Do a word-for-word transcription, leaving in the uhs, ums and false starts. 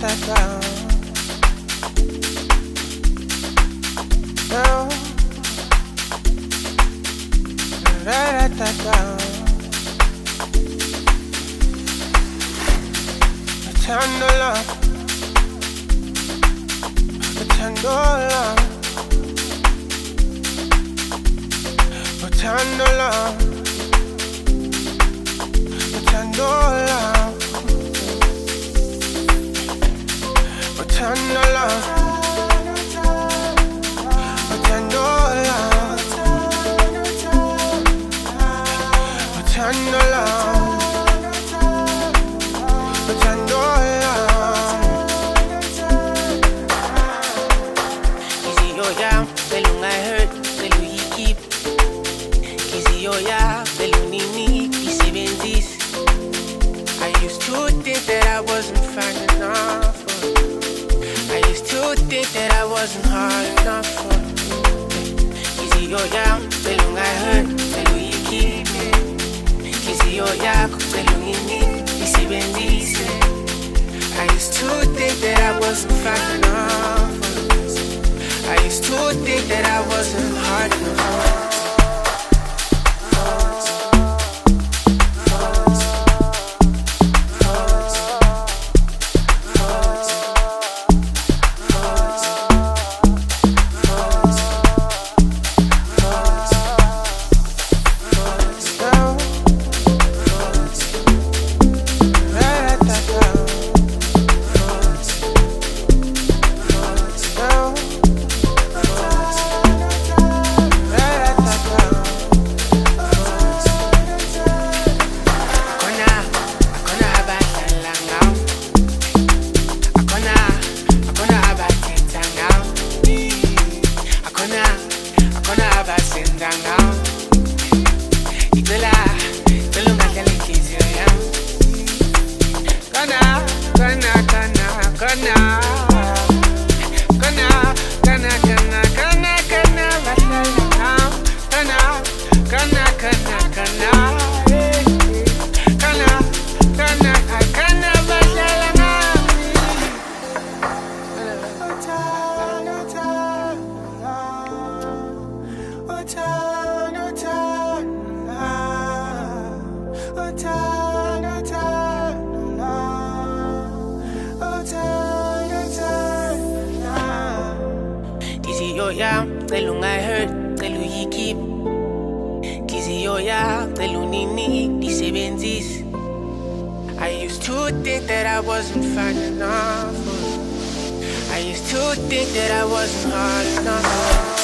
Ra-ra-ta-ta. No. Ra-ra-ta-ta. Metandola, metandola, metandola, metandola, metandola, metandola, metandola. I used to think that I wasn't fine enough for. I used to think that I wasn't hard enough for. Easy yo ya, belong I heard, belu yiki. Easy yo ya, belu yini, isibenzise. I used to think that I wasn't fine enough for. I used to think that I wasn't hard enough. Yo ya, telu I heard, telu yiki. Kizi yo ya, telu nini, disebenzis. I used to think that I wasn't fine enough. I used to think that I wasn't hard enough.